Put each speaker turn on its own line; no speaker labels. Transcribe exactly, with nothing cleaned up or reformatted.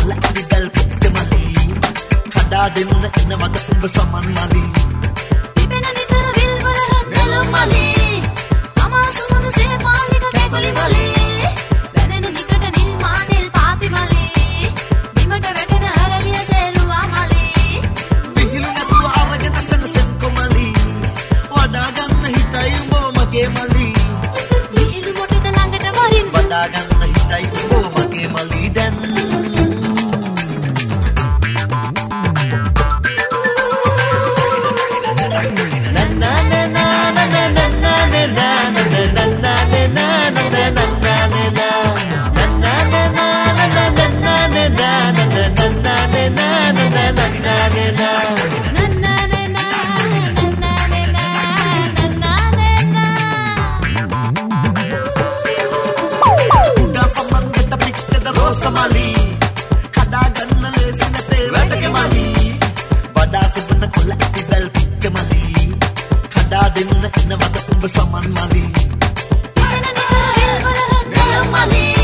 කොල්ල ඉදල් පිච්ච මලි කඩා දෙන්න එන වග ඔබ සමන් මලි
පිපෙන නිතර විල් වල රැඳෙලු මලි තමා සුවඳ සේ පාලික කැගුලි මලි වැනෙන නිකට නිල් මාතෙල් පාති මලි බිමට වැටෙන හරලිය සේරුවා මලි
විහිළු නැතුව අරගෙන සෙනසෙන් කොමලි වඩා ගන්න හිතයි උඹ මගේ මලි
විහිළු මොටද ළඟට වරින්
වඩා ගන්න හිතයි උඹ මගේ මලි දැන් Somali, kada ganna le sinate wedake mali, wada sibna kolla itibel pitcha mali, kada denna inna wada umba saman mali.
Pena ni kara vil wala randalu mali.